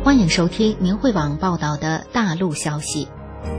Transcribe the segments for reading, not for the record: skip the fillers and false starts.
欢迎收听明慧网报道的大陆消息。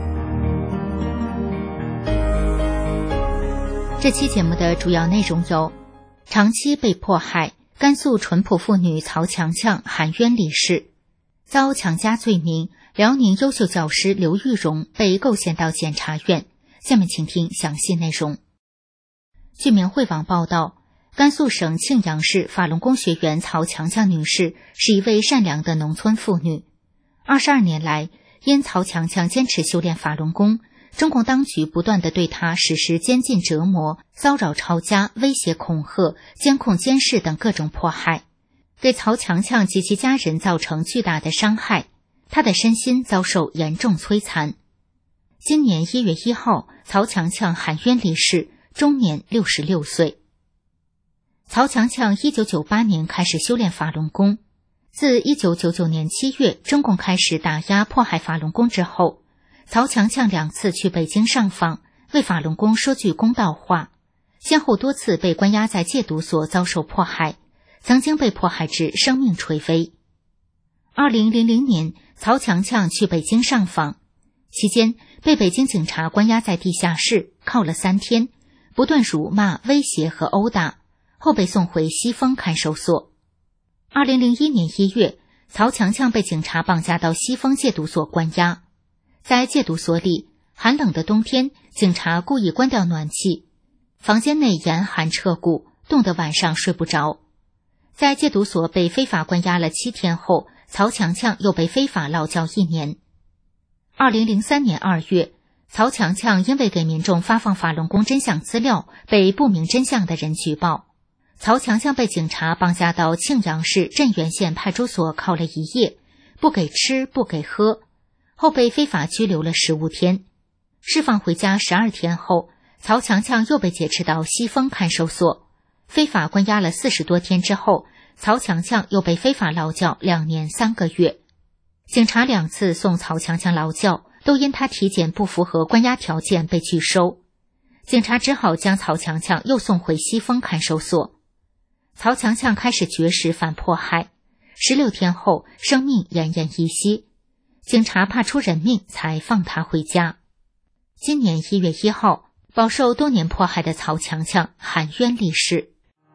这期节目的主要内容有：长期被迫害，甘肃淳朴妇女曹强强含冤离世；遭强加罪名，辽宁优秀教师刘玉荣被构陷到检察院。下面请听详细内容。据明慧网报道，甘肃省庆阳市法轮功学员曹强强女士是一位善良的农村妇女。22年来，因曹强强坚持修炼法轮功，中共当局不断地对她实施监禁折磨、骚扰抄家、威胁恐吓、监控监视等各种迫害，给曹强强及其家人造成巨大的伤害，她的身心遭受严重摧残。今年1月1号，曹强强含冤离世，终年66岁。曹强强1998年开始修炼法轮功，自1999年7月中共开始打压迫害法轮功之后，曹强强2次去北京上访，为法轮功说句公道话，先后多次被关押在戒毒所遭受迫害，曾经被迫害至生命垂危。2000年，曹强强去北京上访，期间被北京警察关押在地下室，铐了3天，不断辱骂、威胁和殴打，后被送回西丰看守所。2001年1月，曹强强被警察绑架到西丰戒毒所关押。在戒毒所里，寒冷的冬天，警察故意关掉暖气，房间内严寒彻骨，冻得晚上睡不着。在戒毒所被非法关押了7天后，曹强强又被非法劳教1年。2003年2月，曹强强因为给民众发放法轮功真相资料，被不明真相的人举报。曹强强被警察绑架到庆阳市镇原县派出所铐了1夜，不给吃不给喝，后被非法拘留了15天。释放回家12天后，曹强强又被劫持到西丰看守所，非法关押了40多天之后，曹强强又被非法劳教2年3个月。警察2次送曹强强劳教，都因他体检不符合关押条件被拒收，警察只好将曹强强又送回西丰看守所。曹强强开始绝食反迫害，16天后生命奄奄一息，警察怕出人命才放他回家。今年1月1号，饱受多年迫害的曹强强含冤离世。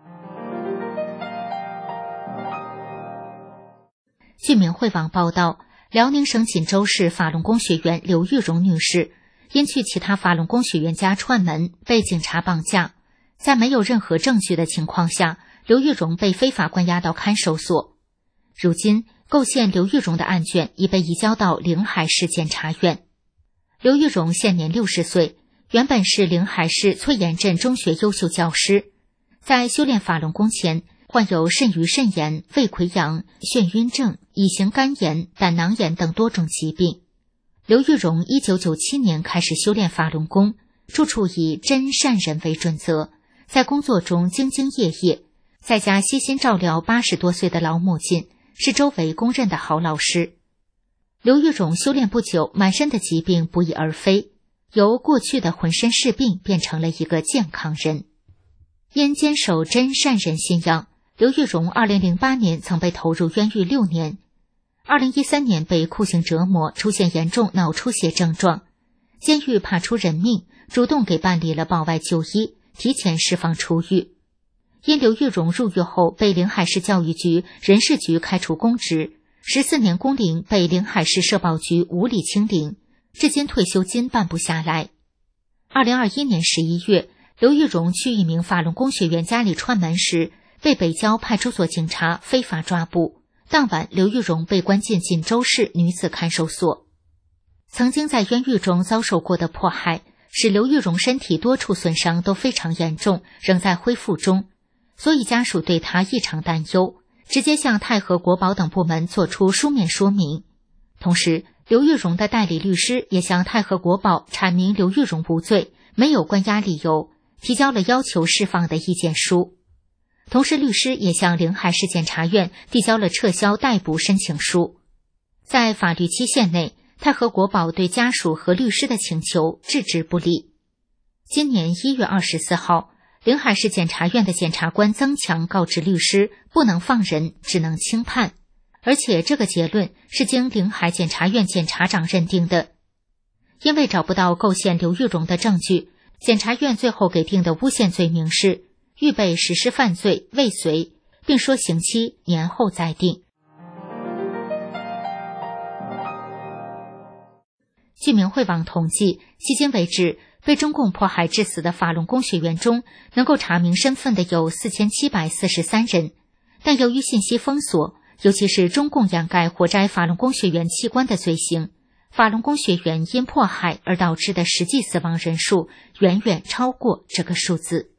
据明慧网报道，辽宁省锦州市法轮功学员刘玉荣女士因去其他法轮功学员家串门，被警察绑架，在没有任何证据的情况下，刘玉荣被非法关押到看守所。如今，构陷刘玉荣的案卷已被移交到临海市检察院。刘玉荣现年60岁，原本是临海市翠岩镇中学优秀教师，在修炼法轮功前，患有肾盂肾炎、胃溃疡、眩晕症、乙型肝炎、胆囊炎等多种疾病。刘玉荣1997年开始修炼法轮功，处处以真善人为准则，在工作中兢兢业业，在家悉心照料80多岁的老母亲，是周围公认的好老师。刘玉荣修炼不久，满身的疾病不翼而飞，由过去的浑身是病变成了一个健康人。因坚守真善人信仰，刘玉荣2008年曾被投入冤狱6年，2013年被酷刑折磨，出现严重脑出血症状，监狱怕出人命，主动给办理了保外就医，提前释放出狱。因刘玉荣入狱后被临海市教育局人事局开除公职，14年工龄被临海市社保局无理清零，至今退休金办不下来。2021年11月，刘玉荣去一名法轮功学员家里串门时，被北郊派出所警察非法抓捕，当晚刘玉荣被关进锦州市女子看守所。曾经在冤狱中遭受过的迫害，使刘玉荣身体多处损伤都非常严重，仍在恢复中，所以家属对他异常担忧，直接向太和国保等部门作出书面说明。同时，刘玉荣的代理律师也向太和国保阐明刘玉荣无罪，没有关押理由，提交了要求释放的意见书。同时，律师也向临海市检察院递交了撤销逮捕申请书。在法律期限内，太和国保对家属和律师的请求置之不理。今年1月24号，临海市检察院的检察官曾强告知律师，不能放人，只能轻判。 而且这个结论是经临海检察院检察长认定的。因为找不到构陷刘玉荣的证据，检察院最后给定的诬陷罪名是预备实施犯罪未遂，并说刑期年后再定。据明慧网统计，迄今为止被中共迫害致死的法轮功学员中，能够查明身份的有4743人，但由于信息封锁，尤其是中共掩盖活摘法轮功学员器官的罪行，法轮功学员因迫害而导致的实际死亡人数远远超过这个数字。